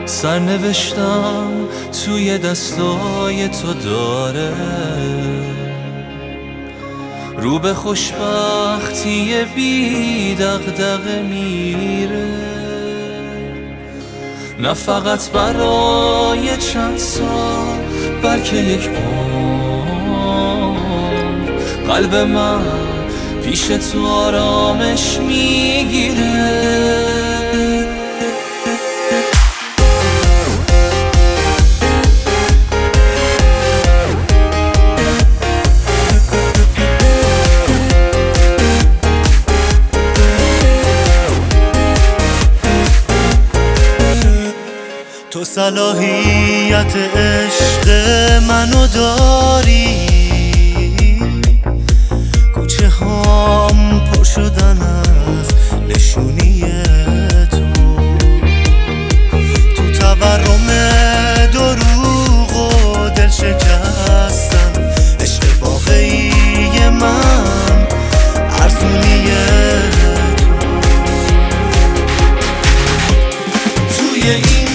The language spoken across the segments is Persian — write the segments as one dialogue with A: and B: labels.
A: سرنوشتم توی دستای تو داره، رو به خوشبختی بی دغدغه میره. نه فقط برای چند سال بلکه یک عمر، قلب من پیش تو آرامش میگیره.
B: تو صلاحیت عشق منو داری، کوچه هام پر شدن از نشونی تو تورم دروغ و دل شکستن. عشق واقعی من ارزونی تو توی این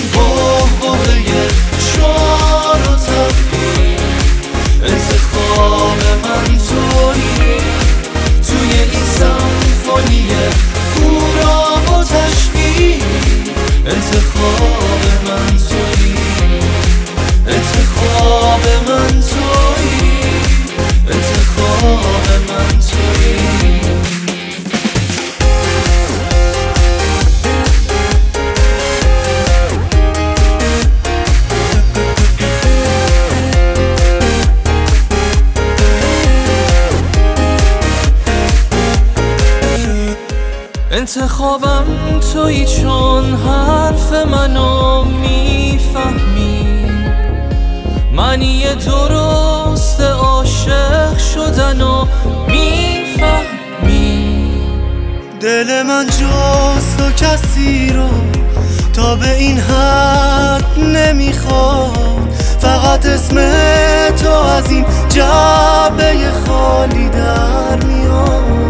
B: شعار و تبدیل انتخاب من تویی، توی این سمفونی هورا و تشبیه انتخاب من تویی، انتخاب من تویی، انتخاب من تویی.
A: انتخابم تویی چون حرف منو میفهمی، معنی درست عاشق شدنو میفهمی.
B: دل من جز تو کسی رو تا به این حد نمیخواد، فقط اسم تو از این جعبه خالی در میاد.